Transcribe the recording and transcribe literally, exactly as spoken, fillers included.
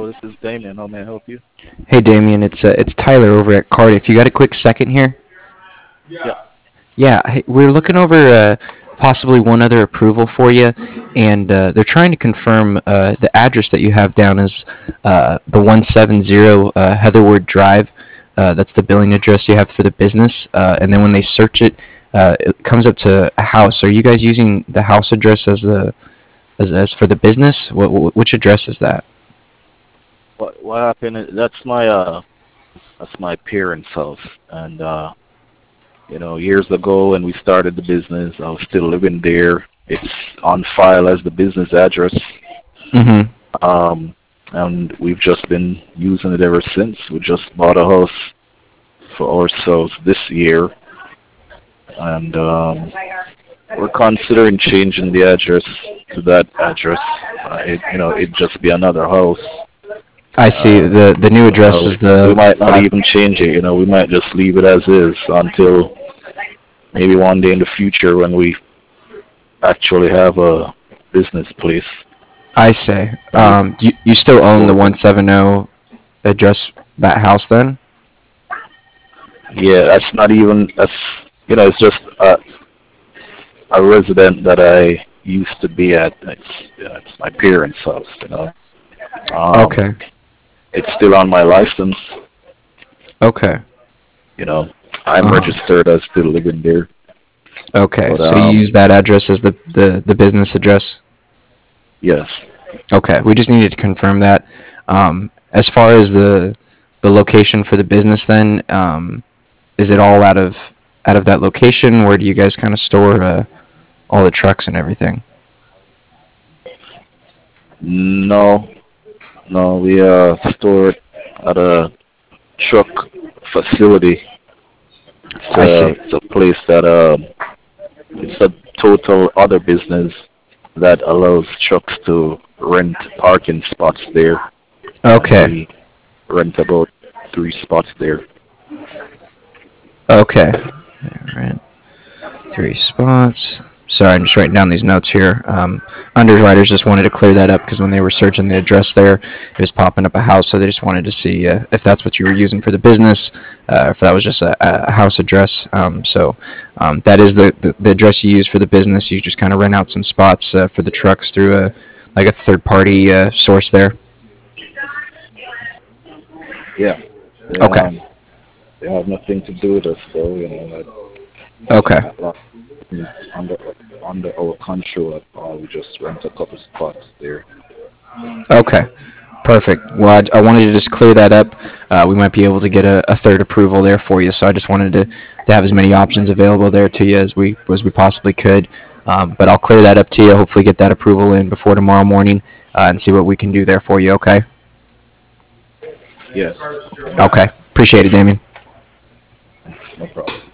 Hello, this is Damien. How may I help you? Hey Damien, it's uh, it's Tyler over at Cardiff. You got a quick second here? Yeah. Yeah, hey, we're looking over uh, possibly one other approval for you, and uh, they're trying to confirm uh, the address that you have down as uh, the one seventy uh, Heatherwood Drive. Uh, that's the billing address you have for the business, uh, and then when they search it, uh, it comes up to a house. Are you guys using the house address as the as, as for the business? What, what which address is that? What what happened? is- That's my uh that's my parents' house, and uh you know years ago when we started the business, I was still living there. It's on file as the business address, Mm-hmm. um, and we've just been using it ever since. We just bought a house for ourselves this year, and um, we're considering changing the address to that address. Uh, it, you know, it'd just be another house. I see. Uh, the The new address uh, is we the might not five. even change it. You know, we might just leave it as is until maybe one day in the future when we actually have a business place. I say. And we Um, you you still own the go. one seventy address that house then? Yeah, that's not even. That's you know, it's just a, a resident that I used to be at. It's, yeah, it's my parents' house. You know, um, Okay. it's still on my license. Okay. You know, I'm Uh-huh. registered as still living there. Okay. But So you use um, that address as the, the, the business address? yes, Okay. We just needed to confirm that. Um, as far as the the location for the business then, um, is it all out of out of that location? Where do you guys kind of store uh, all the trucks and everything? no, no, we uh store it at a truck facility. It's I a see. it's a place that uh it's a total other business that allows trucks to rent parking spots there, and Okay. we rent about three spots there. Okay. All right. Three spots. Sorry, I'm just writing down these notes here. Um, underwriters just wanted to clear that up because when they were searching the address there, it was popping up a house, so they just wanted to see uh, if that's what you were using for the business, uh, if that was just a, a house address. Um, so um, that is the, the, the address you use for the business. You just kind of rent out some spots uh, for the trucks through a like a third party uh, source there. Yeah, they Okay. um they have nothing to do with us though. You know, like, Okay. not like under under our control at all. We just rent a couple spots there. Okay. Perfect. Well, I, I wanted to just clear that up. Uh, we might be able to get a, a third approval there for you. So I just wanted to, to have as many options available there to you as we as we possibly could. Um, but I'll clear that up to you. Hopefully, get that approval in before tomorrow morning uh, and see what we can do there for you. Okay. Yes. Okay. Okay. Appreciate it, Damien. No problem.